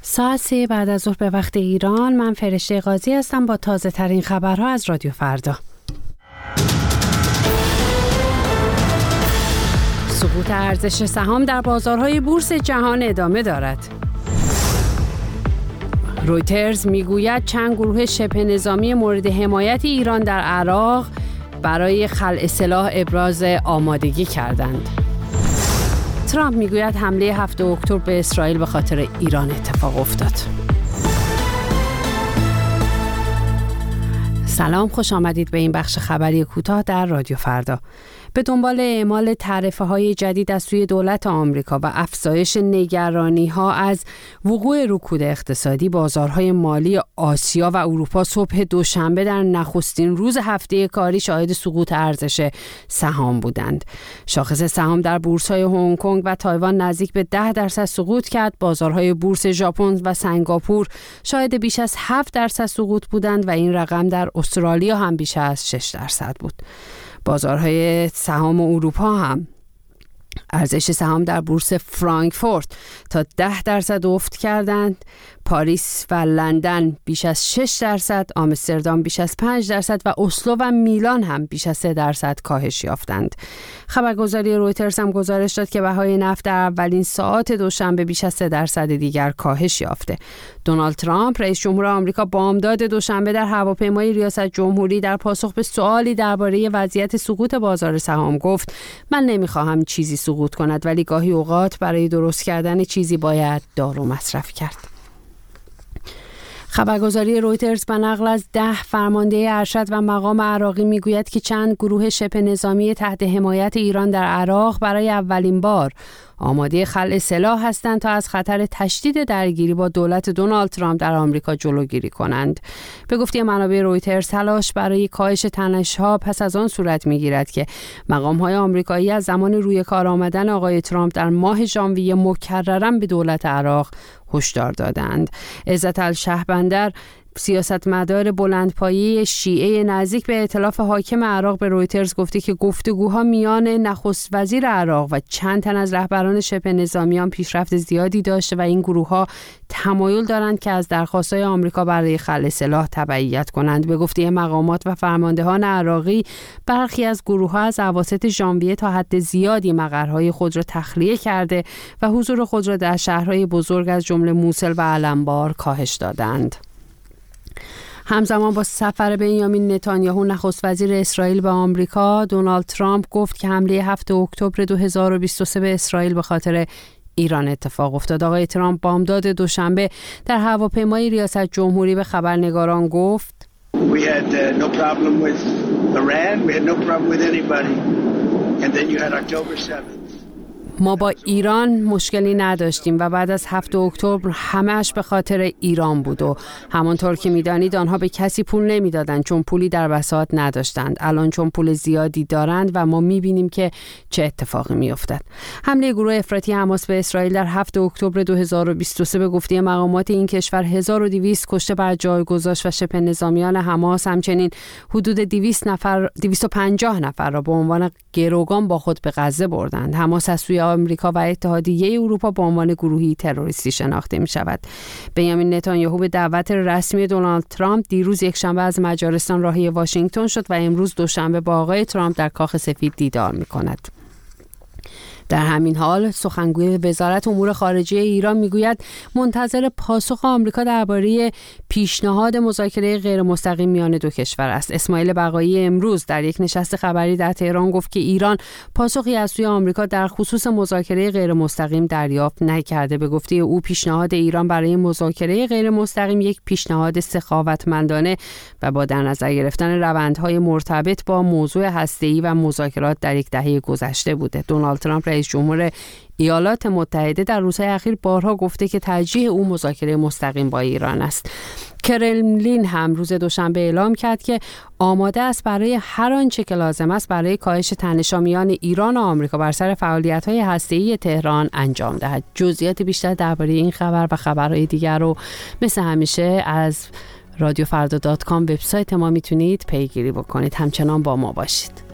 ساعت 3 بعد از ظهر به وقت ایران. من فرشته قاضی هستم با تازه ترین خبرها از رادیو فردا. سقوط ارزش سهام در بازارهای بورس جهان ادامه دارد. رویترز میگوید چند گروه شبه نظامی مورد حمایت ایران در عراق برای خلع سلاح ابراز آمادگی کردند. ترامپ میگوید حمله 7 اکتبر به اسرائیل به خاطر ایران اتفاق افتاد. سلام، خوش آمدید به این بخش خبری کوتاه در رادیو فردا. به دنبال اعمال تعرفه‌های جدید از سوی دولت آمریکا و افزایش نگرانی‌ها از وقوع رکود اقتصادی، بازارهای مالی آسیا و اروپا صبح دوشنبه در نخستین روز هفته کاری شاهد سقوط ارزش سهام بودند. شاخص سهام در بورس‌های هنگ کنگ و تایوان نزدیک به 10% سقوط کرد. بازارهای بورس ژاپن و سنگاپور شاهد بیش از 7% سقوط بودند و این رقم در استرالیا هم بیش از 6% بود. بازارهای سهام اروپا هم ارزش سهام در بورس فرانکفورت تا 10% افت کردند. پاریس و لندن بیش از 6%، آمستردام بیش از 5% و اسلو و میلان هم بیش از 3% کاهش یافتند. خبرگزاری رویترز هم گزارش داد که بهای نفت در اولین ساعات دوشنبه بیش از 3% دیگر کاهش یافته. دونالد ترامپ رئیس جمهور آمریکا بامداد دوشنبه در هواپیمای ریاست جمهوری در پاسخ به سوالی درباره وضعیت سقوط بازار سهام گفت: من نمیخواهم چیزی سقوط کند، ولی گاهی اوقات برای درست کردن چیزی باید دارو مصرف کرد. خبرگزاری رویترز به نقل از 10 فرمانده ارشد و مقام عراقی میگوید که چند گروه شبه نظامی تحت حمایت ایران در عراق برای اولین بار آماده خلع سلاح هستند تا از خطر تشدید درگیری با دولت دونالد ترامپ در آمریکا جلوگیری کنند. به گفته منابع رویترز، تلاش برای کاهش تنش‌ها پس از آن صورت می‌گیرد که مقام‌های آمریکایی از زمان روی کار آمدن آقای ترامپ در ماه ژانویه مکرراً به دولت عراق هشدار دادند. عزت الشهبندر، سیاستمدار بلندپایه شیعه نزدیک به ائتلاف حاکم عراق، به رویترز گفته که گفتگوها میان نخست وزیر عراق و چند تن از رهبران شبه نظامیان پیشرفت زیادی داشته و این گروه‌ها تمایل دارند که از درخواست‌های آمریکا برای خلع سلاح تبعیت کنند. به گفته مقامات و فرماندهان عراقی، برخی از گروه‌ها از اواسط ژانویه تا حد زیادی مقرهای خود را تخلیه کرده و حضور خود را در شهرهای بزرگ از جمله موصل و علمبار کاهش دادند. همزمان با سفر بنیامین نتانیاهو نخست وزیر اسرائیل به آمریکا، دونالد ترامپ گفت که حمله 7 اکتبر 2023 به اسرائیل به خاطر ایران اتفاق افتاد. آقای ترامپ بامداد دوشنبه در هواپیمای ریاست جمهوری به خبرنگاران گفت: We had no problem with Iran, we had no problem with anybody. And then you had October 7th. ما با ایران مشکلی نداشتیم و بعد از 7 اکتبر همه‌اش به خاطر ایران بود و همانطور که می‌دانید آنها به کسی پول نمی‌دادند چون پولی در بساط نداشتند. الان چون پول زیادی دارند و ما می‌بینیم که چه اتفاقی می‌افتد. حمله گروه افراطی حماس به اسرائیل در 7 اکتبر 2023 به گفته مقامات این کشور 1200 کشته بر جای گذاشت و شبه نظامیان حماس همچنین حدود 250 نفر را به عنوان گروگان با خود به غزه بردند. حماس از سوی آمریکا و اتحادیه اروپا به عنوان گروهی تروریستی شناخته می شود. بنیامین نتانیاهو به دعوت رسمی دونالد ترامپ دیروز یکشنبه از مجارستان راهی واشنگتن شد و امروز دوشنبه با آقای ترامپ در کاخ سفید دیدار می کند. در همین حال سخنگوی وزارت امور خارجه ایران میگوید منتظر پاسخ آمریکا درباره پیشنهاد مذاکره غیر مستقیم میان دو کشور است. اسماعیل بقایی امروز در یک نشست خبری در تهران گفت که ایران پاسخی از سوی آمریکا در خصوص مذاکره غیر مستقیم دریافت نکرده. به گفته او پیشنهاد ایران برای مذاکره غیر مستقیم یک پیشنهاد سخاوتمندانه و با در نظر گرفتن روندهای مرتبط با موضوع هسته‌ای و مذاکرات در یک دهه گذشته بوده. دونالد ترامپ رئیس جمهور ایالات متحده در روزهای اخیر بارها گفته که ترجیح او مذاکره مستقیم با ایران است. کرملین هم روز دوشنبه اعلام کرد که آماده است برای هر آنچه که لازم است برای کاهش تنش‌ها میان ایران و آمریکا بر سر فعالیت‌های هسته‌ای تهران انجام دهد. جزئیات بیشتر درباره این خبر و خبرهای دیگر رو مثل همیشه از رادیوفردا.com وبسایت ما میتونید پیگیری بکنید. همچنان با ما باشید.